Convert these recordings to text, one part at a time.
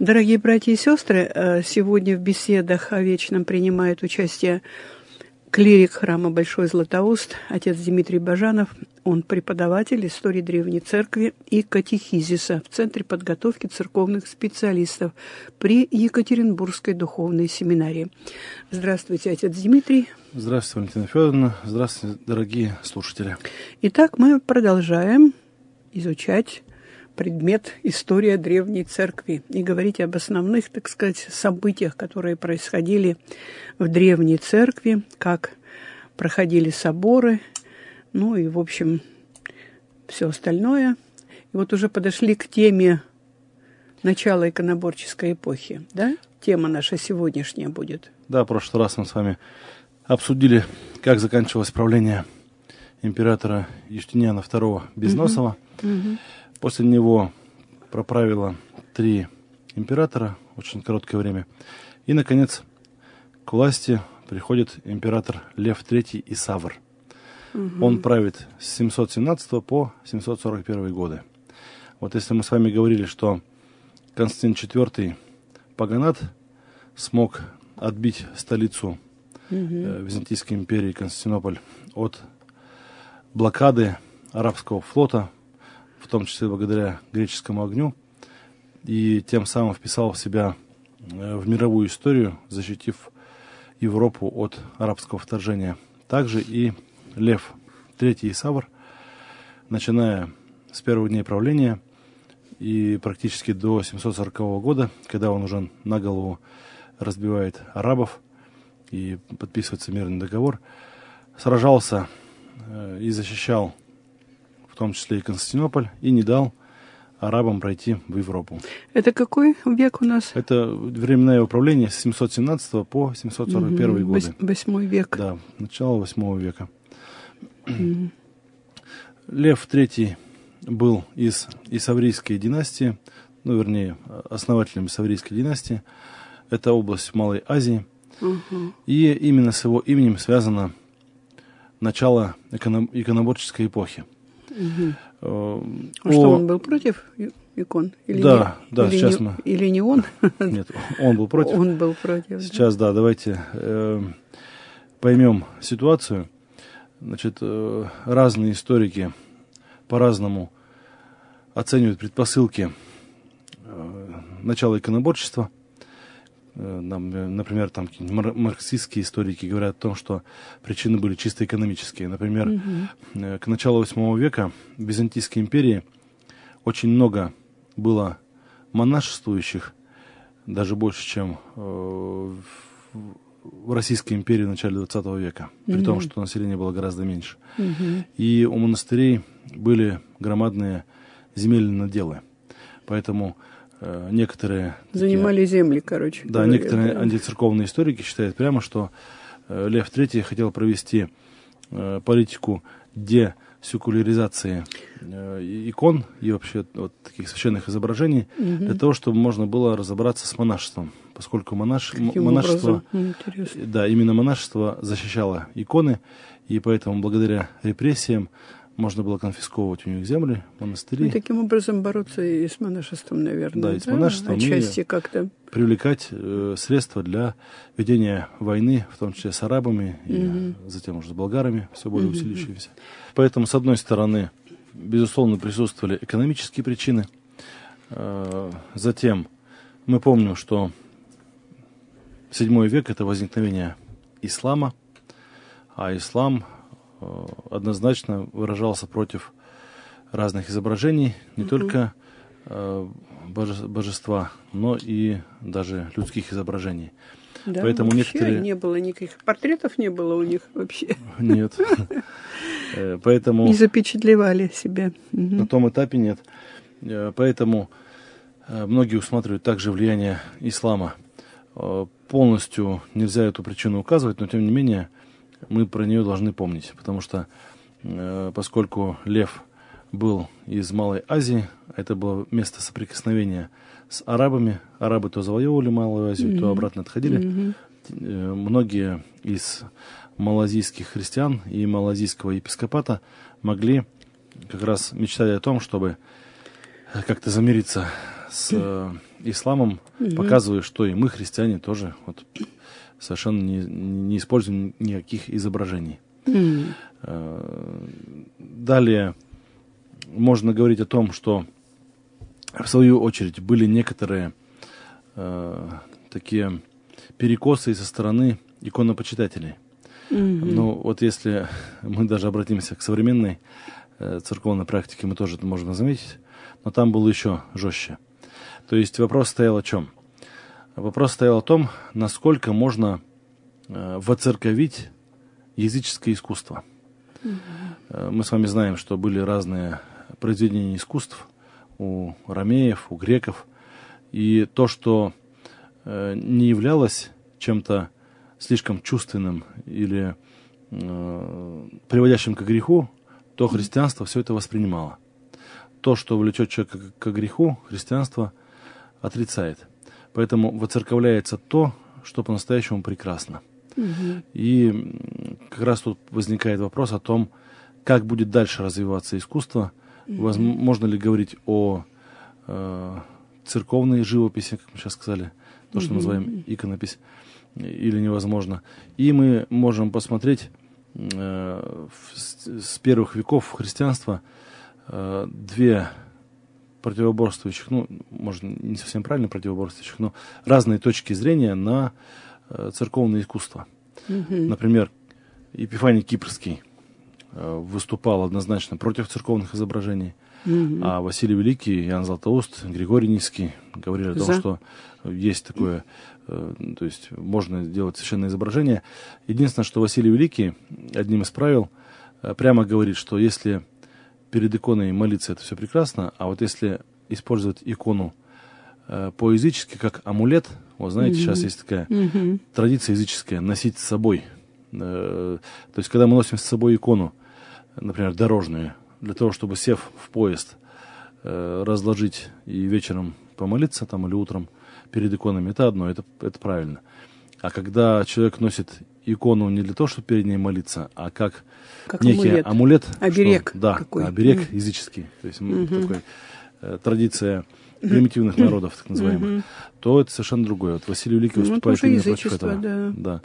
Дорогие братья и сестры, сегодня в беседах о вечном принимает участие клирик храма Большой Златоуст, отец Дмитрий Бажанов. Он преподаватель истории Древней Церкви и катехизиса в Центре подготовки церковных специалистов при Екатеринбургской духовной семинарии. Здравствуйте, отец Дмитрий. Здравствуйте, Валентина Федоровна. Здравствуйте, дорогие слушатели. Итак, мы продолжаем изучать предмет «История Древней Церкви» и говорить об основных, так сказать, событиях, которые происходили в Древней Церкви, как проходили соборы, ну и, в общем, все остальное. И вот уже подошли к теме начала иконоборческой эпохи, да? Тема наша сегодняшняя будет. Да, в прошлый раз мы с вами обсудили, как заканчивалось правление императора Юстиниана II Безносова. После него проправило 3 императора, очень короткое время. И, наконец, к власти приходит император Лев III Исавр. Он правит с 717 по 741 годы. Вот если мы с вами говорили, что Константин IV Паганат смог отбить столицу Византийской империи Константинополь от блокады арабского флота, в том числе благодаря греческому огню, и тем самым вписал в себя в мировую историю, защитив Европу от арабского вторжения. Также и Лев III Исавр, начиная с первых дней правления и практически до 740 года, когда он уже на голову разбивает арабов и подписывается мирный договор, сражался и защищал в том числе и Константинополь, и не дал арабам пройти в Европу. Это какой век у нас? Это временное управление с 717 по 741 годы. 8 век. Да, начало 8 века. Лев III был из Исаврийской династии, ну, вернее, основателем Исаврийской династии. Это область Малой Азии. И именно с его именем связано начало иконоборческой эпохи. Что, он был против икон? Или да, не, да, или сейчас не, мы... Или не он? Нет, он был против. Он был против. Сейчас, да, давайте поймем ситуацию. Значит, разные историки по-разному оценивают предпосылки начала иконоборчества. Например, там марксистские историки говорят о том, что причины были чисто экономические. Например, к началу 8 века в Византийской империи очень много было монашествующих, даже больше, чем в Российской империи в начале 20 века, при том, что население было гораздо меньше. И у монастырей были громадные земельные наделы. Поэтому некоторые... Занимали земли, короче. Да, говоря, некоторые антицерковные историки считают прямо, что Лев III хотел провести политику десекуляризации икон и вообще вот таких священных изображений для того, чтобы можно было разобраться с монашеством, поскольку монашество, да, именно монашество защищало иконы, и поэтому благодаря репрессиям можно было конфисковывать у них земли, монастыри. И таким образом бороться и с монашеством, наверное. Да, и с монашеством. Отчасти как-то. Привлекать средства для ведения войны, в том числе с арабами, и затем уже с болгарами, все более усилившиеся. Поэтому, с одной стороны, безусловно, присутствовали экономические причины. Затем мы помним, что 7 век – это возникновение ислама, а ислам однозначно выражался против разных изображений, не только божества, но и даже людских изображений. Да, поэтому вообще некоторые... не было никаких портретов, не было у них вообще. Нет. Поэтому... Не запечатлевали себя. На том этапе нет. Поэтому многие усматривают также влияние ислама. Полностью нельзя эту причину указывать, но тем не менее мы про нее должны помнить, потому что поскольку Лев был из Малой Азии, это было место соприкосновения с арабами. Арабы то завоевывали Малую Азию, то обратно отходили. Многие из малазийских христиан и малазийского епископата могли как раз мечтать о том, чтобы как-то замириться с исламом, показывая, что и мы, христиане, тоже вот совершенно не используем никаких изображений. Далее можно говорить о том, что в свою очередь были некоторые такие перекосы со стороны иконопочитателей. Ну, вот если мы даже обратимся к современной церковной практике, мы тоже это можем заметить, но там было еще жестче. То есть вопрос стоял о чем? Вопрос стоял о том, насколько можно воцерковить языческое искусство. Мы с вами знаем, что были разные произведения искусств у ромеев, у греков, и то, что не являлось чем-то слишком чувственным или приводящим к греху, то христианство все это воспринимало. То, что влечет человека к греху, христианство отрицает. Поэтому воцерковляется то, что по-настоящему прекрасно. И как раз тут возникает вопрос о том, как будет дальше развиваться искусство. Можно ли говорить о церковной живописи, как мы сейчас сказали, то, что называем иконопись, или невозможно. И мы можем посмотреть с первых веков христианства две противоборствующих, ну, может, не совсем правильно противоборствующих, но разные точки зрения на церковное искусство. Например, Епифаний Кипрский выступал однозначно против церковных изображений, а Василий Великий, Иоанн Златоуст, Григорий Низкий говорили о том, что есть такое, то есть можно делать священное изображение. Единственное, что Василий Великий одним из правил прямо говорит, что если перед иконой молиться, это все прекрасно, а вот если использовать икону по-язычески, как амулет, вот знаете, сейчас есть такая традиция языческая, носить с собой. То есть, когда мы носим с собой икону, например, дорожную, для того, чтобы, сев в поезд, разложить и вечером помолиться там или утром перед иконами, это одно, это правильно. А когда человек носит икону не для того, чтобы перед ней молиться, а как некий амулет, оберег, что, да, оберег языческий, то есть такой, традиция примитивных народов, так называемых, то это совершенно другое. Вот Василий Великий выступает именно против этого. Да.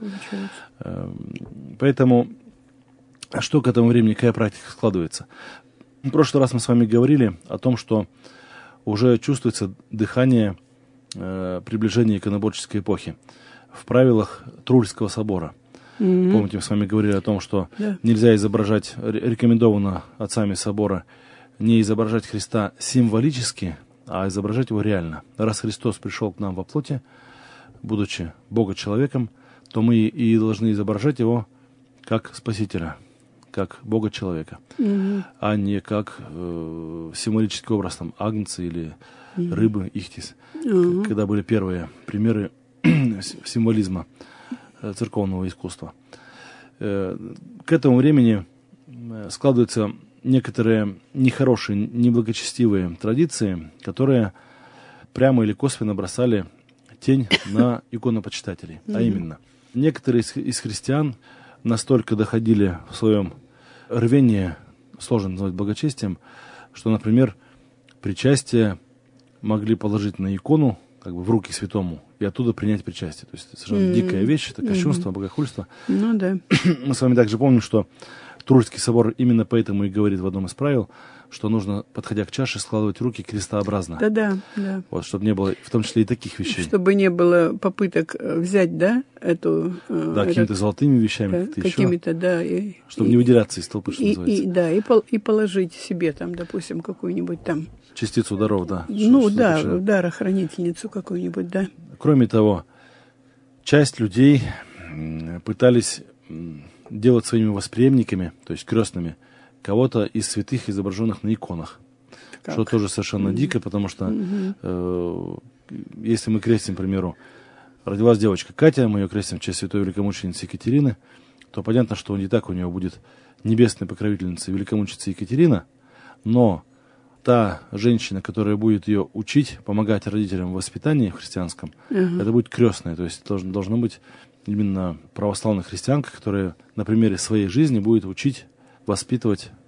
Поэтому, что к этому времени, какая практика складывается? В прошлый раз мы с вами говорили о том, что уже чувствуется дыхание приближения иконоборческой эпохи в правилах Трульского собора. Помните, мы с вами говорили о том, что нельзя изображать, рекомендовано отцами собора, не изображать Христа символически, а изображать его реально. Раз Христос пришел к нам во плоти, будучи Бога-человеком, то мы и должны изображать его как Спасителя, как Бога-человека, а не как символический образ там, агнца или рыбы, ихтис, когда были первые примеры символизма церковного искусства. К этому времени складываются некоторые нехорошие, неблагочестивые традиции, которые прямо или косвенно бросали тень на иконопочитателей. А именно, некоторые из христиан настолько доходили в своем рвении, сложно назвать благочестием, что, например, причастие могли положить на икону, как бы в руки святому, и оттуда принять причастие. То есть это совершенно дикая вещь, это кощунство, богохульство. Ну да. Мы с вами также помним, что Трульский собор именно поэтому и говорит в одном из правил, что нужно, подходя к чаше, складывать руки крестообразно. Да. Вот, чтобы не было, в том числе и таких вещей. Чтобы не было попыток взять, эту... Да, какими-то золотыми вещами, какими-то, да. Чтобы не выделяться из толпы, что называется. И положить себе там, допустим, какую-нибудь там... Частицу даров, да. Ну да, дарохранительницу какую-нибудь, да. Кроме того, часть людей пытались делать своими восприемниками, то есть крестными, кого-то из святых, изображенных на иконах. Как? Что тоже совершенно дико, потому что если мы крестим, к примеру, родилась девочка Катя, мы ее крестим в честь святой великомученицы Екатерины, то понятно, что не так у нее будет небесная покровительница великомученица Екатерина, но та женщина, которая будет ее учить, помогать родителям в воспитании христианском, это будет крестная, то есть должно быть именно православная христианка, которая на примере своей жизни будет учить, воспитывать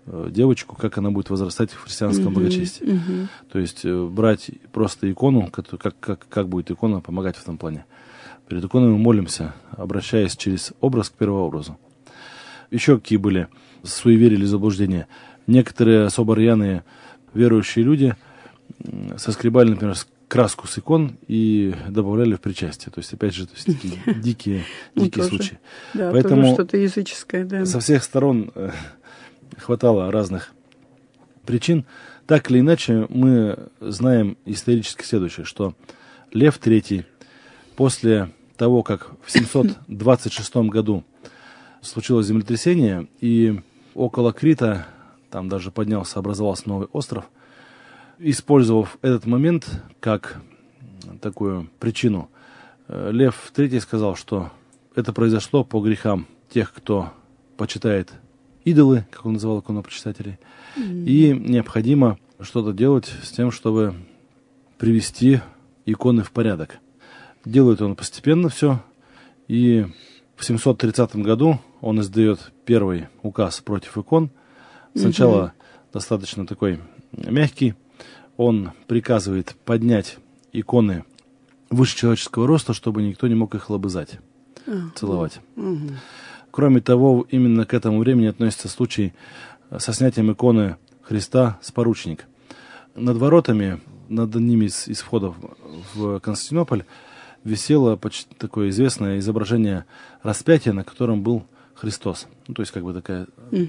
девочку, как она будет возрастать в христианском благочестии. То есть брать просто икону, как будет икона помогать в этом плане. Перед иконой мы молимся, обращаясь через образ к первообразу. Еще какие были суеверия или заблуждения? Некоторые особо рьяные верующие люди соскребали, например, краску с икон и добавляли в причастие. То есть, опять же, такие дикие случаи. Да, поэтому что-то языческое, да. Со всех сторон хватало разных причин. Так или иначе, мы знаем исторически следующее, что Лев III после того, как в 726 году случилось землетрясение, и около Крита, там даже поднялся, образовался новый остров, использовав этот момент как такую причину, Лев III сказал, что это произошло по грехам тех, кто почитает идолы, как он называл иконопочитателей, и необходимо что-то делать с тем, чтобы привести иконы в порядок. Делает он постепенно все, и в 730 году он издает первый указ против икон. Сначала достаточно такой мягкий. Он приказывает поднять иконы выше человеческого роста, чтобы никто не мог их лобызать, целовать. Кроме того, именно к этому времени относится случай со снятием иконы Христа с поручника. Над воротами, над одним из входов в Константинополь, висело почти такое известное изображение распятия, на котором был Христос. Ну, то есть, как бы такая,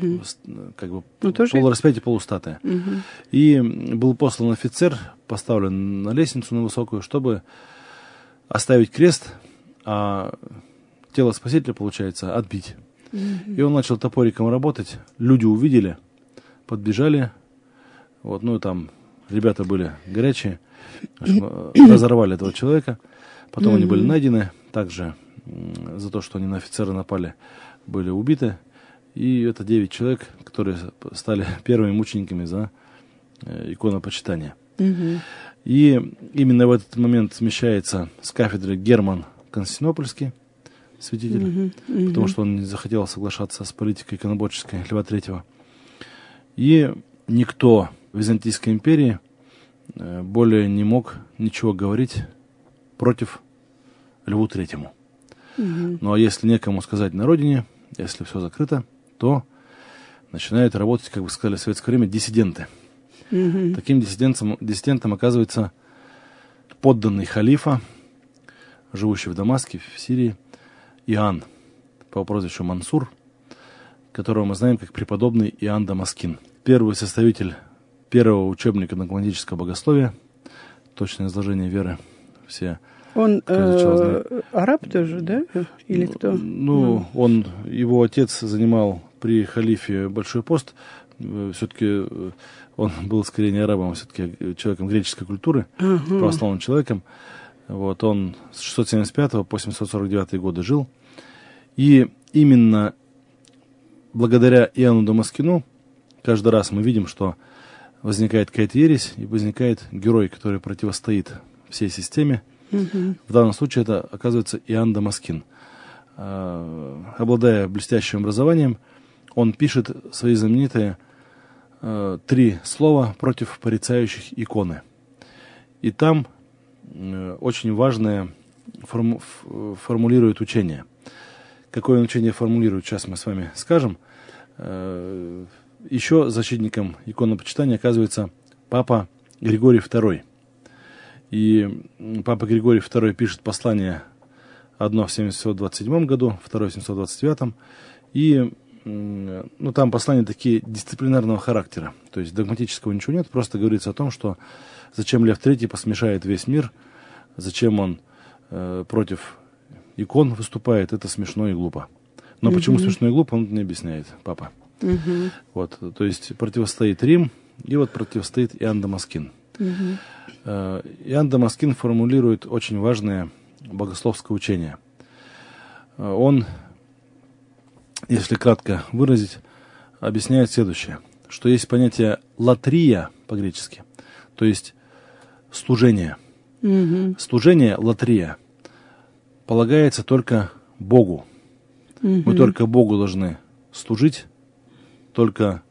полураспятие, полустатая. И был послан офицер, поставлен на лестницу на высокую, чтобы оставить крест, а тело Спасителя, получается, отбить. И он начал топориком работать. Люди увидели, подбежали. Вот, ну, там ребята были горячие. Разорвали этого человека. Потом они были найдены. Также за то, что они на офицера напали, были убиты. И это 9 человек, которые стали первыми мучениками за иконопочитание. И именно в этот момент смещается с кафедры Герман Константинопольский, святитель, потому что он не захотел соглашаться с политикой иконоборческой Льва III. И никто в Византийской империи более не мог ничего говорить против Льву III. Ну а если некому сказать на родине, если все закрыто, то начинают работать, как бы сказали в советское время, диссиденты. Таким диссидентом оказывается подданный халифа, живущий в Дамаске, в Сирии, Иоанн, по прозвищу Мансур, которого мы знаем как преподобный Иоанн Дамаскин. Первый составитель первого учебника догматического богословия, точное изложение веры, все. Он араб тоже, да? Или кто? Ну, его отец занимал при халифе большой пост. Все-таки он был скорее не арабом, а все-таки человеком греческой культуры, православным человеком. Вот, он с 675 по 749 годы жил. И именно благодаря Иоанну Дамаскину каждый раз мы видим, что возникает какая-то ересь, и возникает герой, который противостоит всей системе. В данном случае это, оказывается, Иоанн Дамаскин. Обладая блестящим образованием, он пишет свои знаменитые 3 слова против порицающих иконы. И там очень важное формулирует учение. Какое он учение формулирует, сейчас мы с вами скажем. Еще защитником иконопочитания оказывается папа Григорий II. И папа Григорий II пишет послание, одно в 727 году, второе в 729. И там послания такие дисциплинарного характера. То есть догматического ничего нет, просто говорится о том, что зачем Лев III посмешает весь мир, зачем он против икон выступает, это смешно и глупо. Но почему смешно и глупо, он не объясняет, папа. Вот, то есть противостоит Рим, и вот противостоит Иоанн Дамаскин. Иоанн Дамаскин формулирует очень важное богословское учение. Он, если кратко выразить, объясняет следующее, что есть понятие латрия по-гречески, то есть служение. Служение, латрия, полагается только Богу. Мы только Богу должны служить, только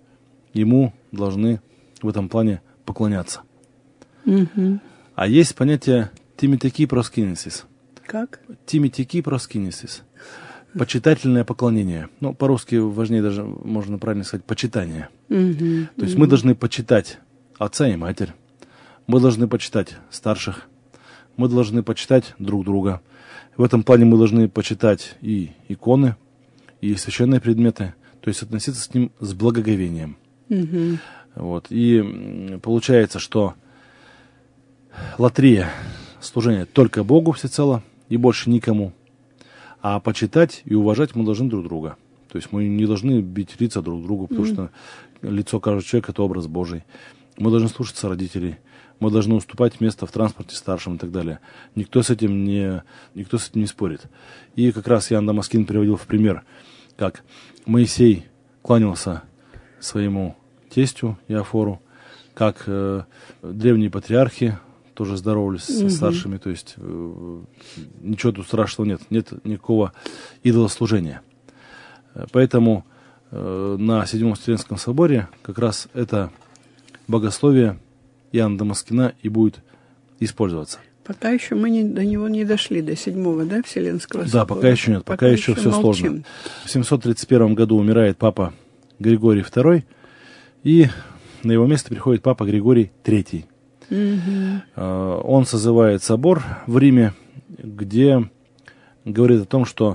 ему должны в этом плане поклоняться. Угу. А есть понятие тимитеки проскинесис. Как? Тимитеки проскинесис. Почитательное поклонение. Ну, по-русски важнее даже, можно правильно сказать, почитание. Угу. То есть мы должны почитать отца и матерь. Мы должны почитать старших. Мы должны почитать друг друга. В этом плане мы должны почитать и иконы, и священные предметы. То есть относиться с ним с благоговением. Угу. Вот. И получается, что латрия, служение только Богу всецело и больше никому. А почитать и уважать мы должны друг друга. То есть мы не должны бить лица друг другу, потому что лицо каждого человека – это образ Божий. Мы должны слушаться родителей. Мы должны уступать место в транспорте старшим и так далее. Никто с этим не спорит. И как раз Иоанн Дамаскин приводил в пример, как Моисей кланялся своему тестю Иофору, как древние патриархи тоже здоровались со старшими, то есть ничего тут страшного нет, нет никакого идолослужения. Поэтому на Седьмом Вселенском соборе как раз это богословие Иоанна Дамаскина и будет использоваться. Пока еще мы до него не дошли, до Седьмого, да, Вселенского собора? Да, пока еще нет, пока еще все молчим. сложно. В 731 году умирает папа Григорий II, и на его место приходит папа Григорий III. Он созывает собор в Риме, где говорит о том, что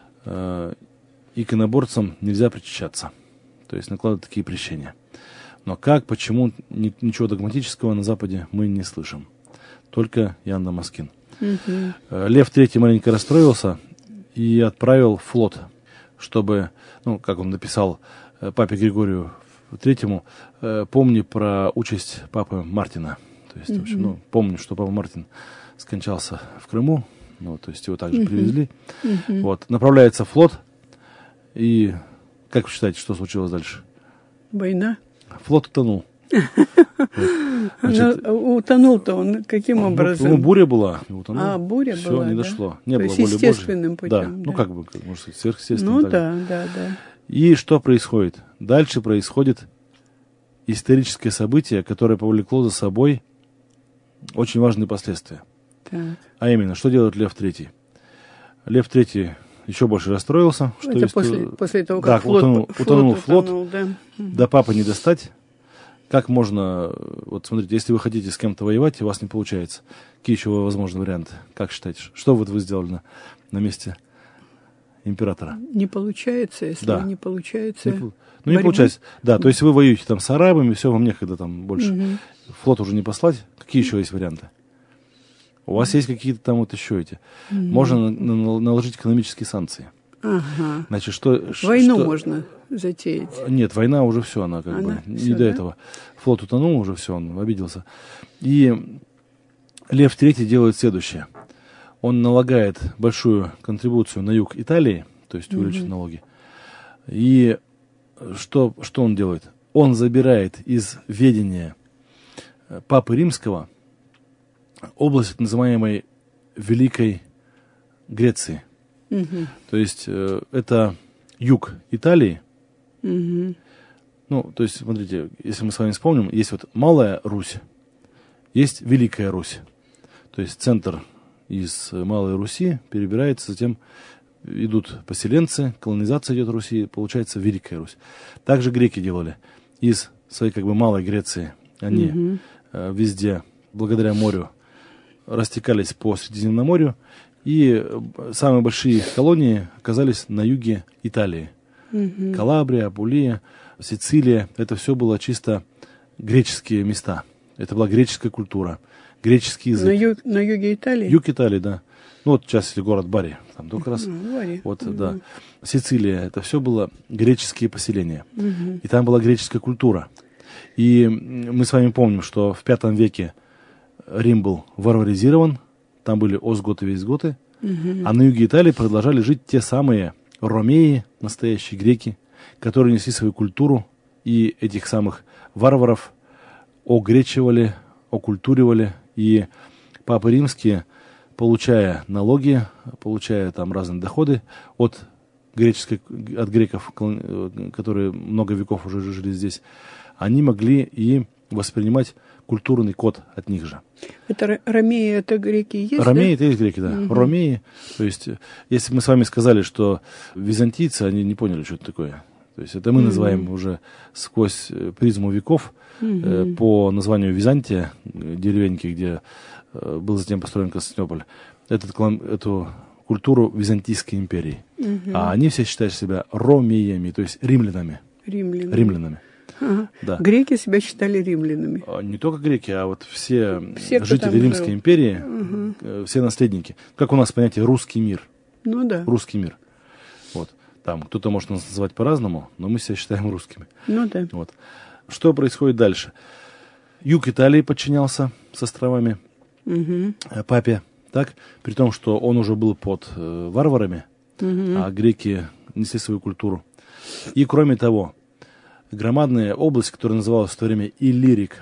иконоборцам нельзя причащаться, то есть накладывают такие прещения. Но как, почему, ничего догматического на Западе мы не слышим. Только Иоанн Дамаскин. Лев III маленько расстроился и отправил флот, чтобы, ну, как он написал папе Григорию III, помни про участь папы Мартина. То есть, в общем, ну, помню, что папа Мартин скончался в Крыму, ну, то есть его также привезли. Вот, направляется флот, и как вы считаете, что случилось дальше? Война? Флот утонул. Значит, утонул-то он каким образом? Ну, буря была. Утонул. Буря все, была, не да? дошло. Не то было есть воли естественным Божьей. путем. Да, ну как бы, может сказать, сверхъестественным. Ну да. И что происходит? Дальше происходит историческое событие, которое повлекло за собой очень важные последствия. Так. А именно, что делает Лев III? Лев III еще больше расстроился. Что Это после того, как утонул флот. Да. До папы не достать. Как можно, вот смотрите, если вы хотите с кем-то воевать, и у вас не получается, какие еще возможны варианты? Как считаете? Что вот вы сделали на месте императора? Не получается, если не получается. Не получается. Да, то есть вы воюете там с арабами, все, вам некогда там больше. Флот уже не послать. Какие еще есть варианты? У вас есть какие-то там вот еще эти. Можно наложить экономические санкции. Ага. Значит, Войну можно затеять. Нет, война уже все, она как бы не до этого. Флот утонул, уже все, он обиделся. И Лев III делает следующее. Он налагает большую контрибуцию на юг Италии, то есть увеличивает налоги. И что он делает? Он забирает из ведения Папы Римского область так называемой Великой Греции. То есть это юг Италии. Ну, то есть, смотрите, если мы с вами вспомним, есть вот Малая Русь, есть Великая Русь. То есть центр из Малой Руси перебирается, затем идут поселенцы, колонизация идет в Руси, получается Великая Русь. Также греки делали. Из своей как бы Малой Греции они везде, благодаря морю, растекались по Средиземноморью, и самые большие колонии оказались на юге Италии. Калабрия, Апулия, Сицилия. Это все было чисто греческие места. Это была греческая культура, греческий язык. На юге Италии? Юг Италии, да. Ну вот сейчас, если город Бари, там только раз. Вот, да. Сицилия, это все было греческие поселения. И там была греческая культура. И мы с вами помним, что в V веке Рим был варваризирован, там были остготы, вестготы, а на юге Италии продолжали жить те самые ромеи, настоящие греки, которые несли свою культуру, и этих самых варваров огречивали, окультуривали, и папы римские, получая налоги, получая там разные доходы от греков, которые много веков уже жили здесь, они могли и воспринимать культурный код от них же. Это ромеи, это греки есть? Ромеи, да? это есть греки, да. Угу. Ромеи, то есть, если мы с вами сказали, что византийцы, они не поняли, что это такое. То есть, это мы называем уже сквозь призму веков по названию Византия, деревеньки, где был затем построен Константинополь, эту культуру Византийской империи. А они все считают себя ромеями, то есть римлянами. Римлянами. Ага. Да. Греки себя считали римлянами. Не только греки, а вот все жители Римской империи, все наследники. Как у нас понятие «русский мир». Ну да. Русский мир. Вот. Там кто-то может нас называть по-разному, но мы себя считаем русскими. Ну да. Вот. Что происходит дальше? Юг Италии подчинялся с островами папе, так? При том, что он уже был под варварами, а греки несли свою культуру. И кроме того, громадная область, которая называлась в то время Иллирик,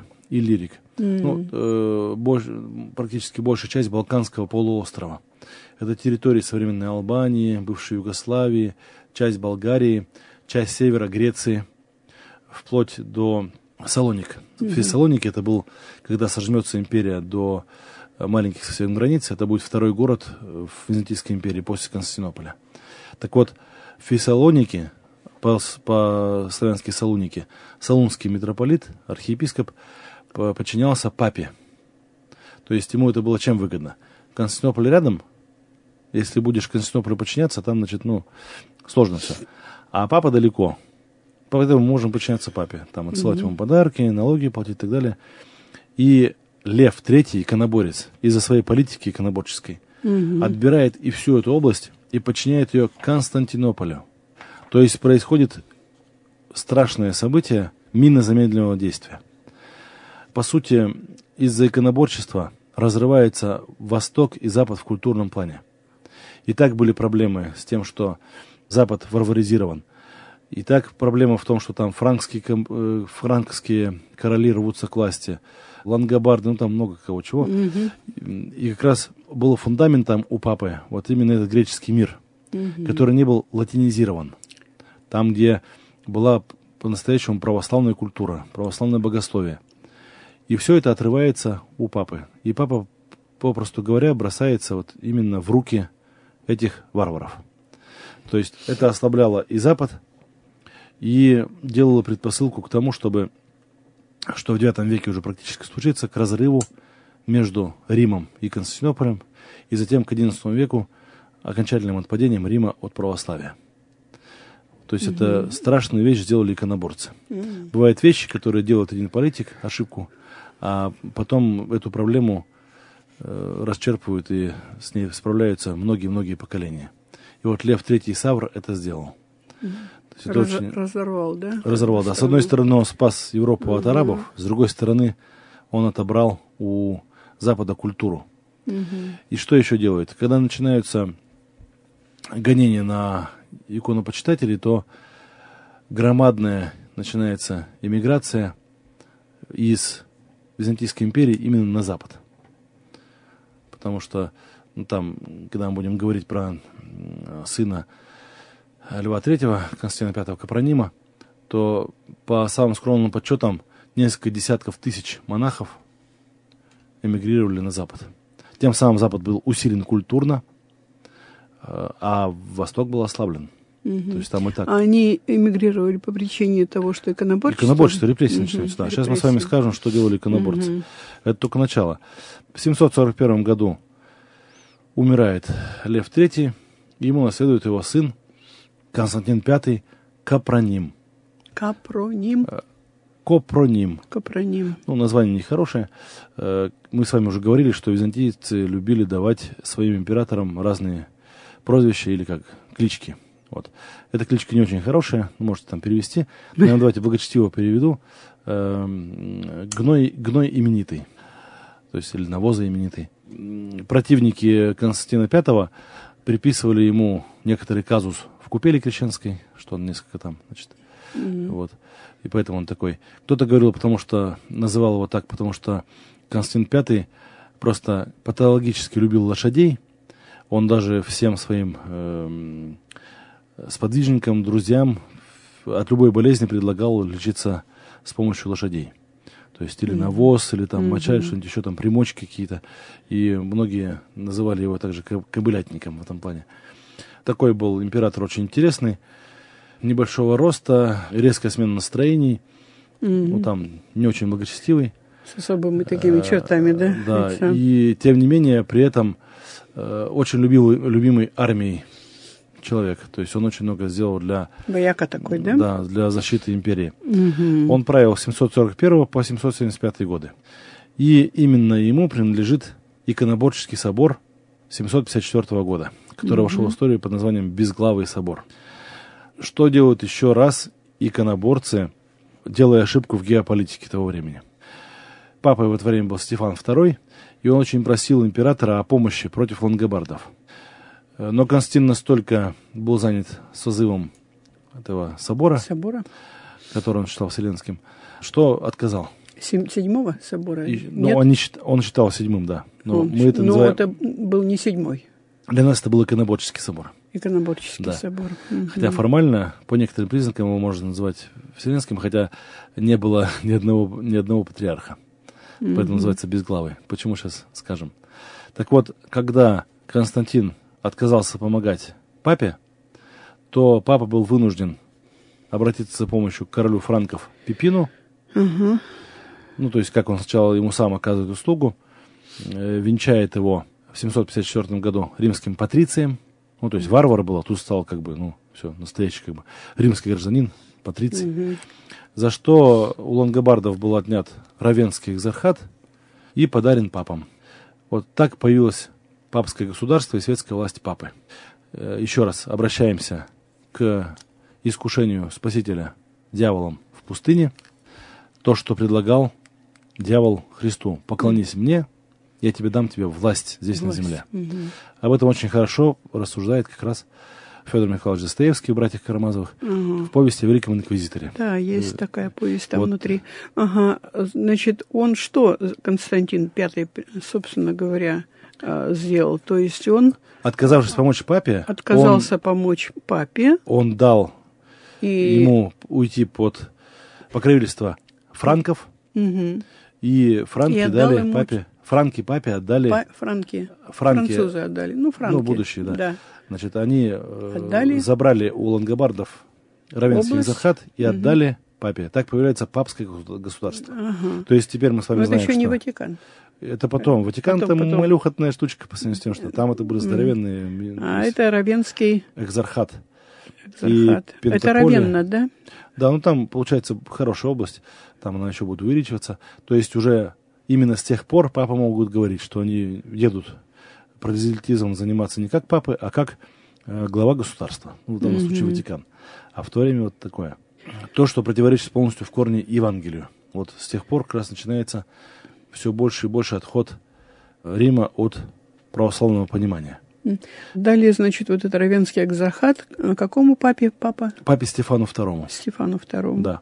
практически большая часть Балканского полуострова. Это территории современной Албании, бывшей Югославии, часть Болгарии, часть севера Греции, вплоть до Салоник. Фессалоники это был, когда сожмется империя до маленьких совсем границ, это будет второй город в Византийской империи после Константинополя. Так вот, Фессалоники, по-славянски Салуники, салунский митрополит, архиепископ, подчинялся папе. То есть ему это было чем выгодно? Константинополь рядом, если будешь Константинополю подчиняться, там, значит, сложно все. А папа далеко. Поэтому мы можем подчиняться папе. Там отсылать ему подарки, налоги платить и так далее. И Лев III, иконоборец, из-за своей политики иконоборческой, отбирает и всю эту область и подчиняет ее Константинополю. То есть происходит страшное событие мины замедленного действия. По сути, из-за иконоборчества разрывается Восток и Запад в культурном плане. И так были проблемы с тем, что Запад варваризирован. И так проблема в том, что там франкские короли рвутся к власти, лангобарды, там много кого чего. И как раз был фундаментом у папы вот именно этот греческий мир, который не был латинизирован. Там, где была по-настоящему православная культура, православное богословие. И все это отрывается у папы. И папа, попросту говоря, бросается вот именно в руки этих варваров. То есть это ослабляло и Запад, и делало предпосылку к тому, что в IX веке уже практически случится, к разрыву между Римом и Константинополем, и затем к XI веку окончательным отпадением Рима от православия. То есть это страшную вещь сделали иконоборцы. Бывают вещи, которые делает один политик, ошибку, а потом эту проблему расчерпывают и с ней справляются многие-многие поколения. И вот Лев III Савр это сделал. Разорвал, да? Разорвал, да. С одной стороны, он спас Европу от арабов, с другой стороны, он отобрал у Запада культуру. И что еще делает? Когда начинаются гонения на иконопочитателей, то громадная начинается эмиграция из Византийской империи именно на Запад. Потому что там, когда мы будем говорить про сына Льва III, Константина V Капронима, то по самым скромным подсчетам несколько десятков тысяч монахов эмигрировали на Запад. Тем самым Запад был усилен культурно, а Восток был ослаблен. То есть там и так. А они эмигрировали по причине того, что иконоборчество? Иконоборчество, репрессии начинаются, да. Сейчас мы с вами скажем, что делали иконоборцы. Это только начало. В 741 году умирает Лев III, ему наследует его сын Константин V Капроним. Капроним? Копроним. Капроним. Название нехорошее. Мы с вами уже говорили, что византийцы любили давать своим императорам разные прозвища или как клички. Вот. Эта кличка не очень хорошая, можете там перевести. Но я давайте благочестиво переведу. Гной именитый. То есть, или навоза именитый. Противники Константина V приписывали ему некоторый казус в купели крещенской, что он несколько там, значит, вот. И поэтому он такой. Кто-то говорил, называл его так, потому что Константин V просто патологически любил лошадей. Он даже всем своим сподвижникам, друзьям от любой болезни предлагал лечиться с помощью лошадей. То есть или навоз, или там моча, что-нибудь еще, там примочки какие-то. И многие называли его также кобылятником в этом плане. Такой был император очень интересный, небольшого роста, резкая смена настроений, ну там не очень благочестивый. С особыми такими чертами, да? Да, и тем не менее при этом очень любимый армией человек. То есть он очень много сделал для... Вояка такой, да? Да, для защиты империи. Он правил с 741 по 775 годы. И именно ему принадлежит иконоборческий собор 754 года, который вошел в историю под названием Безглавый собор. Что делают еще раз иконоборцы, делая ошибку в геополитике того времени? Папой в это время был Стефан II, и он очень просил императора о помощи против лангобардов. Но Константин настолько был занят созывом этого собора, который он считал вселенским, что отказал. Седьмого собора? Он считал седьмым, да. Но мы это называем... это был не седьмой. Для нас это был иконоборческий собор. Иконоборческий собор. Хотя формально, по некоторым признакам, его можно назвать вселенским, хотя не было ни одного патриарха. Поэтому называется безглавый. Почему, сейчас скажем. Так вот, когда Константин отказался помогать папе, то папа был вынужден обратиться за помощью к королю франков Пипину. Ну, то есть, как он сначала ему сам оказывает услугу, венчает его в 754 году римским патрицием. Ну, то есть, варвар был, а тут стал как бы, все, настоящий как бы римский гражданин, патриций. За что у лангобардов был отнят равенский экзархат и подарен папам. Вот так появилось папское государство и светская власть папы. Еще раз обращаемся к искушению Спасителя дьяволом в пустыне. То, что предлагал дьявол Христу: поклонись мне, я дам тебе власть здесь на земле. Об этом очень хорошо рассуждает как раз Федор Михайлович Достоевский в «Братьях Карамазовых» в повести о Великом инквизиторе. Да, есть такая повесть там внутри. Значит, он что, Константин V, собственно говоря, сделал? То есть он... Отказавшись помочь папе... Отказался помочь папе. Он дал ему уйти под покровительство франков, и франки дали папе... Франки папе отдали... Французы отдали. Франки. Будущие, да. Значит, они забрали у лангобардов равенский экзархат и отдали папе. Так появляется папское государство. То есть теперь мы с вами знаем, это еще что... не Ватикан. Это потом. Ватикан там малюхотная штучка по сравнению с тем, что там это были здоровенные... это равенский... Экзархат. Это Равенна, да? Да, там получается хорошая область. Там она еще будет увеличиваться. То есть уже именно с тех пор папы могут говорить, что они едут прозелитизмом заниматься не как папы, а как глава государства. В данном случае Ватикан. А в то время вот такое. То, что противоречит полностью в корне Евангелию. Вот с тех пор как раз начинается все больше и больше отход Рима от православного понимания. Далее, значит, вот это равенский экзархат. Какому папе папа? Папе Стефану II. Стефану II. Да.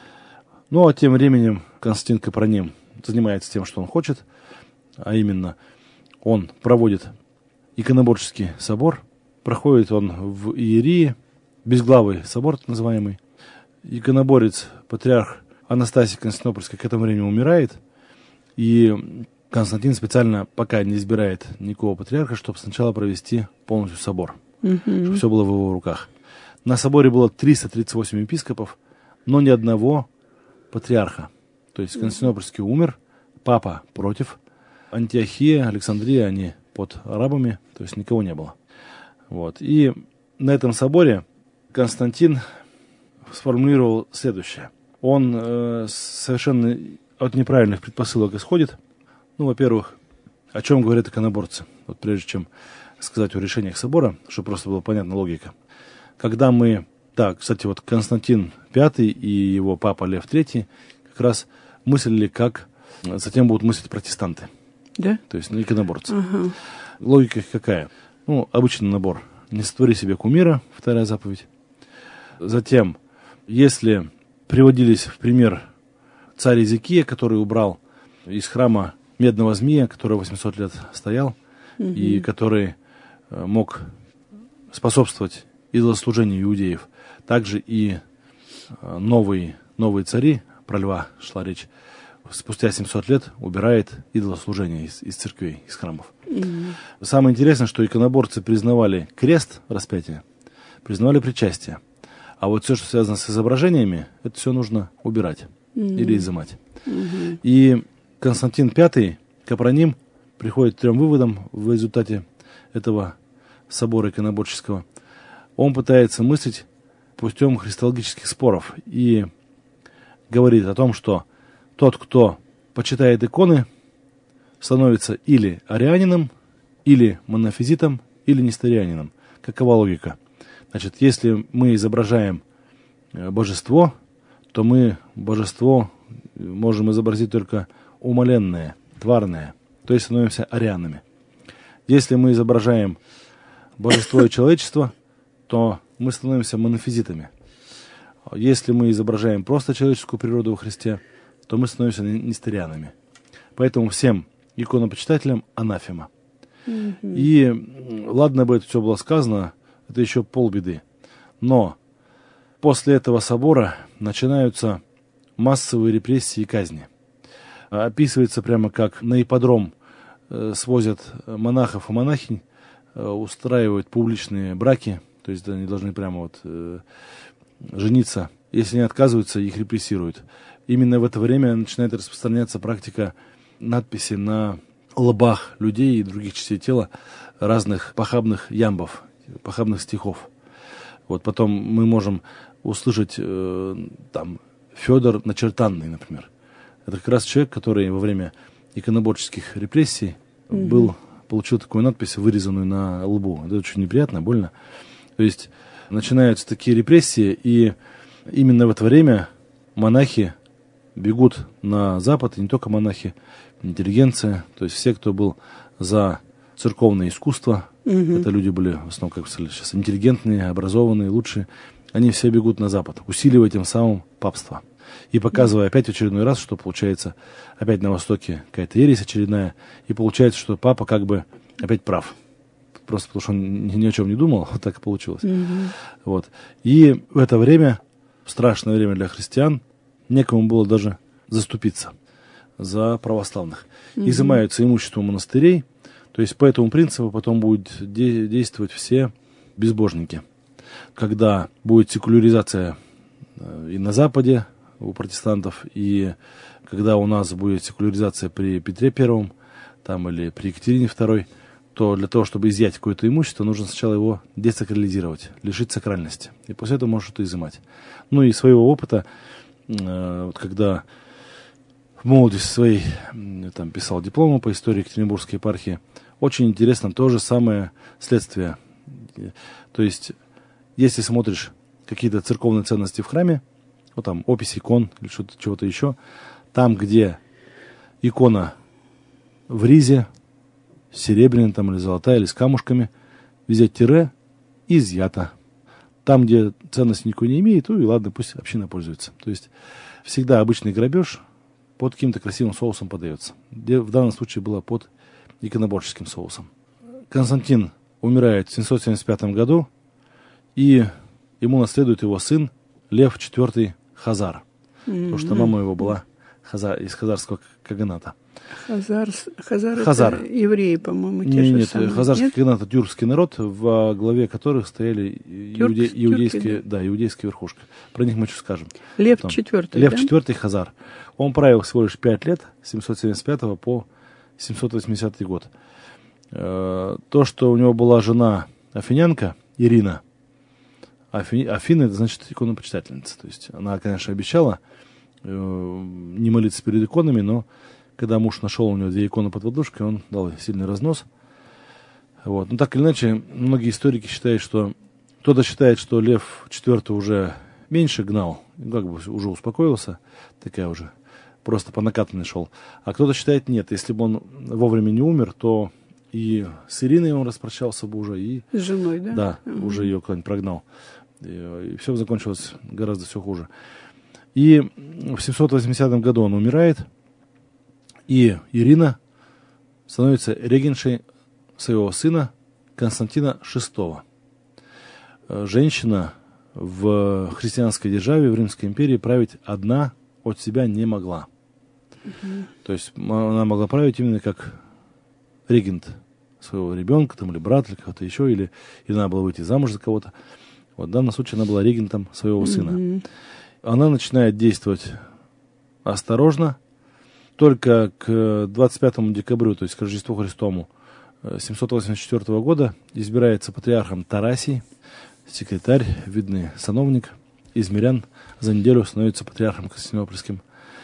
А тем временем Константин Капроним занимается тем, что он хочет, а именно он проводит иконоборческий собор, проходит он в Иерии, Безглавый собор так называемый. Иконоборец, патриарх Анастасий Константинопольский к этому времени умирает, и Константин специально пока не избирает никакого патриарха, чтобы сначала провести полностью собор, чтобы все было в его руках. На соборе было 338 епископов, но ни одного патриарха. То есть Константинопольский умер, папа против, Антиохия, Александрия, они под арабами, то есть никого не было. И на этом соборе Константин сформулировал следующее. Он совершенно от неправильных предпосылок исходит. Во-первых, о чем говорят иконоборцы? Прежде чем сказать о решениях собора, чтобы просто была понятна логика. Когда мы... кстати, Константин V и его папа Лев III как раз мыслили, как затем будут мыслить протестанты. Да? То есть иконоборцы. Логика какая? Обычный набор. Не сотвори себе кумира, вторая заповедь. Затем, если приводились в пример царь Иезекия, который убрал из храма медного змея, который 800 лет стоял, и который мог способствовать идолослужению иудеев, также и новые цари про льва шла речь, спустя 700 лет убирает идолослужение из церквей, из храмов. Самое интересное, что иконоборцы признавали крест распятия, признавали причастие. А вот все, что связано с изображениями, это все нужно убирать или изымать. И Константин V, Капроним, приходит к 3 выводам в результате этого собора иконоборческого. Он пытается мыслить путем христологических споров и говорит о том, что тот, кто почитает иконы, становится или арианином, или монофизитом, или несторианином. Какова логика? Значит, если мы изображаем божество, то мы божество можем изобразить только умаленное, тварное, то есть становимся арианами. Если мы изображаем божество и человечество, то мы становимся монофизитами. Если мы изображаем просто человеческую природу во Христе, то мы становимся несторианами. Поэтому всем иконопочитателям анафема. И ладно бы это все было сказано, это еще полбеды. Но после этого собора начинаются массовые репрессии и казни. Описывается прямо, как на ипподром свозят монахов и монахинь, устраивают публичные браки, то есть они должны прямо вот жениться. Если они отказываются, их репрессируют. Именно в это время начинает распространяться практика надписи на лбах людей и других частей тела разных похабных ямбов, похабных стихов. Вот потом мы можем услышать там Федор Начертанный, например. Это как раз человек, который во время иконоборческих репрессий получил такую надпись, вырезанную на лбу. Это очень неприятно, больно. То есть начинаются такие репрессии, и именно в это время монахи бегут на Запад, и не только монахи, интеллигенция, то есть все, кто был за церковное искусство, это люди были в основном, как сказали сейчас, интеллигентные, образованные, лучшие, они все бегут на Запад, усиливая тем самым папство. И показывая опять в очередной раз, что получается опять на Востоке какая-то ересь очередная, и получается, что папа как бы опять прав. Просто потому что он ни о чем не думал, вот так и получилось. Вот. И в это время, страшное время для христиан, некому было даже заступиться за православных. Изымаются имущество монастырей, то есть по этому принципу потом будут действовать все безбожники. Когда будет секуляризация и на Западе у протестантов, и когда у нас будет секуляризация при Петре Первом, там, или при Екатерине II, то для того, чтобы изъять какое-то имущество, нужно сначала его десакрализировать, лишить сакральности. И после этого можно что-то изымать. Ну и своего опыта, вот когда в молодости своей там, писал дипломы по истории Екатеринбургской епархии, очень интересно то же самое следствие. То есть, если смотришь какие-то церковные ценности в храме, вот там опись икон или что-то, чего-то еще, там, где икона в ризе, серебряная там, или золотая, или с камушками, взять тире, изъято. Там, где ценность никакой не имеет, ну и ладно, пусть община пользуется. То есть всегда обычный грабеж под каким-то красивым соусом подается. В данном случае было под иконоборческим соусом. Константин умирает в 775 году, и ему наследует его сын Лев IV Хазар, потому что мама его была из хазарского каганата. Хазар это евреи, по-моему, те же самые. Хазарский каганат — это тюркский народ, во главе которых стояли иудейская верхушка. Про них мы еще скажем. Лев IV, Лев IV Хазар. Он правил всего лишь 5 лет, с 775 по 780 год. То, что у него была жена афинянка, Ирина, Афина — это значит иконопочитательница. То есть она, конечно, обещала не молиться перед иконами, но когда муж нашел у него 2 иконы под подушкой, он дал сильный разнос. Вот. Но так или иначе, многие историки считают, что кто-то считает, что Лев IV уже меньше гнал, как бы уже успокоился, такая уже просто по накатанной шел. А кто-то считает, нет, если бы он вовремя не умер, то и с Ириной он распрощался бы уже, и с женой, да? Да, уже ее кто-нибудь прогнал. И все закончилось гораздо все хуже. И в 780 году он умирает, и Ирина становится регеншей своего сына Константина VI. Женщина в христианской державе, в Римской империи, править одна от себя не могла. То есть она могла править именно как регент своего ребенка, там, или брата, или кого-то еще, или надо было выйти замуж за кого-то. Вот в данном случае она была регентом своего сына. Она начинает действовать осторожно. Только к 25 декабрю, то есть к Рождеству Христову 784 года, избирается патриархом Тарасий, секретарь, видный сановник из мирян, за неделю становится патриархом Константинопольским.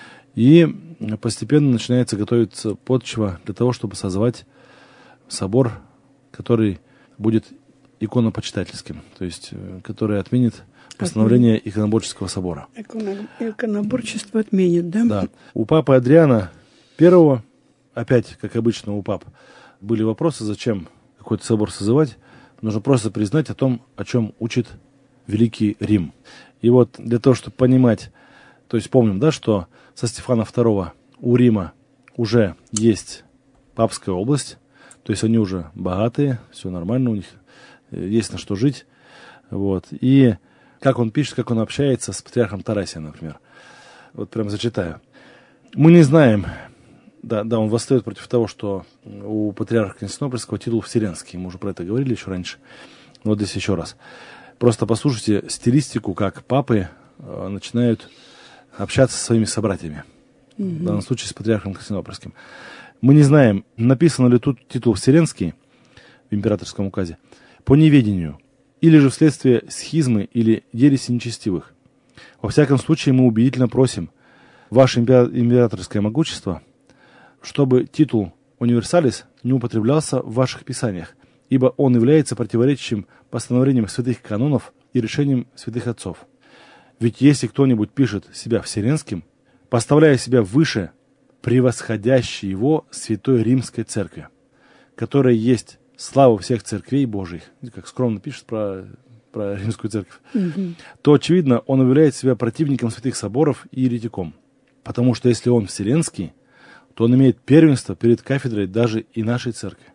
И постепенно начинается готовиться почва для того, чтобы созвать собор, который будет иконопочитательским, то есть который отменит постановление иконоборческого собора. Иконоборчество отменит, да? Да. У папы Адриана I, опять, как обычно у пап, были вопросы, зачем какой-то собор созывать. Нужно просто признать о том, о чем учит Великий Рим. И вот для того, чтобы понимать, то есть помним, да, что со Стефана II у Рима уже есть папская область, то есть они уже богатые, все нормально, у них есть на что жить. Вот. И как он пишет, как он общается с патриархом Тарасием, например. Вот прям зачитаю. Мы не знаем, да, он восстает против того, что у патриарха Константинопольского титул вселенский. Мы уже про это говорили еще раньше. Но вот здесь еще раз. Просто послушайте стилистику, как папы начинают общаться со своими собратьями. В данном случае с патриархом Константинопольским. Мы не знаем, написан ли тут титул вселенский в императорском указе по неведению, или же вследствие схизмы или ереси нечестивых. Во всяком случае, мы убедительно просим ваше императорское могущество, чтобы титул универсалис не употреблялся в ваших писаниях, ибо он является противоречащим постановлениям святых канонов и решениям святых отцов. Ведь если кто-нибудь пишет себя вселенским, поставляя себя выше превосходящей его Святой Римской Церкви, которая есть слава всех церквей Божьих, как скромно пишет про Римскую Церковь, то, очевидно, он являет себя противником святых соборов и еретиком. Потому что если он вселенский, то он имеет первенство перед кафедрой даже и нашей церкви.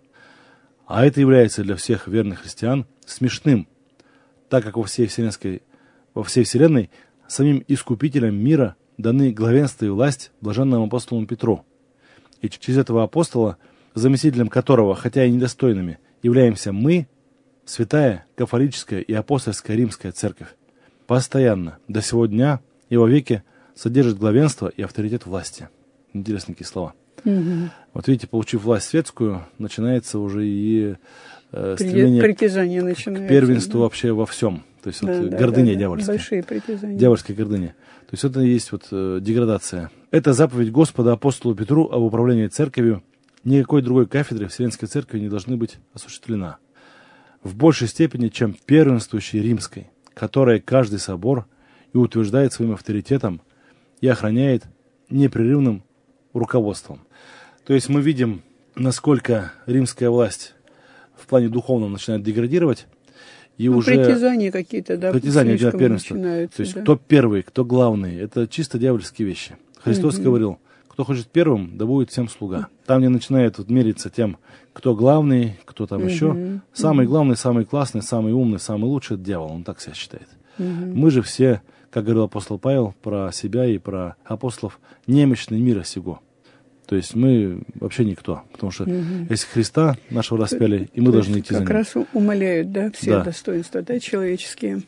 А это является для всех верных христиан смешным, так как во всей вселенной самим искупителям мира даны главенство и власть блаженному апостолу Петру. И через этого апостола, заместителем которого, хотя и недостойными, являемся мы, святая кафолическая и апостольская римская церковь, постоянно, до сего дня и во веки содержит главенство и авторитет власти. Интересные такие слова. Вот видите, получив власть светскую, начинается уже и стремление к первенству вообще во всем. То есть гордыня дьявольская. Большие притязания. Дьявольская гордыня. То есть это и есть деградация. Это заповедь Господа апостолу Петру об управлении церковью. Никакой другой кафедры Вселенской Церкви не должны быть осуществлена. В большей степени, чем первенствующей римской, которая каждый собор и утверждает своим авторитетом и охраняет непрерывным руководством. То есть мы видим, насколько римская власть в плане духовном начинает деградировать. И уже притязания какие-то, да, притязания для первенства. То есть кто первый, кто главный, это чисто дьявольские вещи. Христос говорил, кто хочет первым, да будет всем слуга. Там, где начинает мериться тем, кто главный, кто там еще. Самый главный, самый классный, самый умный, самый лучший — это дьявол, он так себя считает. Мы же все, как говорил апостол Павел про себя и про апостолов, немощны мира сего. То есть мы вообще никто. Потому что если Христа нашего распяли, и мы должны идти за ним. Как раз умаляют, да, все достоинства, да, человеческие.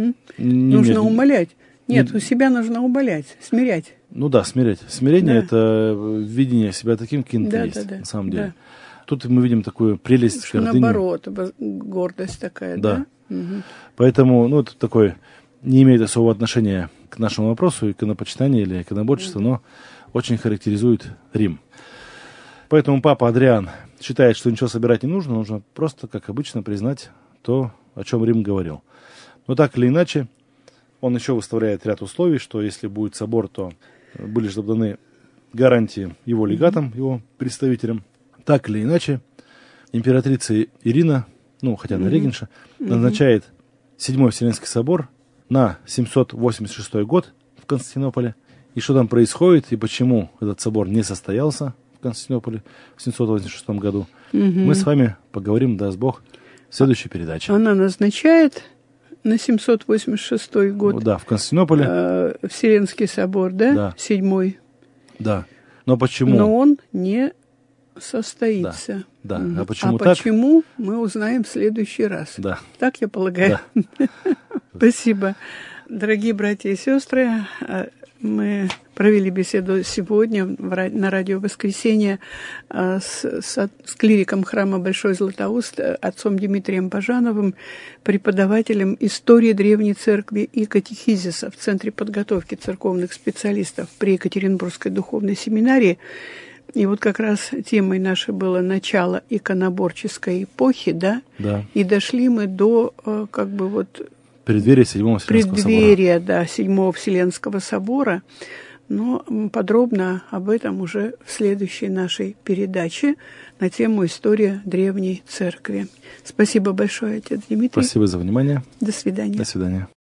Нужно умалять. Нет, у себя нужно умалять, смирять. Ну да, смирять. Смирение — это видение себя таким, каким ты есть, на самом деле. Тут мы видим такую прелесть гордыни. Наоборот, гордость такая, да? Поэтому, это такое, не имеет особого отношения к нашему вопросу, иконопочитания или иконоборчества, но очень характеризует Рим. Поэтому папа Адриан считает, что ничего собирать не нужно, нужно просто, как обычно, признать то, о чем Рим говорил. Но так или иначе, он еще выставляет ряд условий, что если будет собор, то были же даны гарантии его легатам, его представителям. Так или иначе, императрица Ирина, хотя она регенша, назначает Седьмой Вселенский собор на 786 год в Константинополе. И что там происходит, и почему этот собор не состоялся в Константинополе в 786 году, мы с вами поговорим, даст Бог, в следующей передаче. Она назначает на 786 год. Да, в Константинополе. Вселенский собор, да? Да. 7-й. Да. Но почему? Но он не состоится. Да. Угу. А почему так? Почему, мы узнаем в следующий раз. Да. Так я полагаю. Да. Спасибо. Дорогие братья и сестры, мы провели беседу сегодня на радио «Воскресенье» с клириком храма Большой Златоуст, отцом Дмитрием Бажановым, преподавателем истории Древней Церкви и катехизиса в Центре подготовки церковных специалистов при Екатеринбургской духовной семинарии. И вот как раз темой нашей было начало иконоборческой эпохи, да? Да. И дошли мы до преддверия Седьмого Вселенского преддверия, собора. Да, Седьмого Вселенского собора. Но подробно об этом уже в следующей нашей передаче на тему «История Древней Церкви». Спасибо большое, отец Дмитрий. Спасибо за внимание. До свидания. До свидания.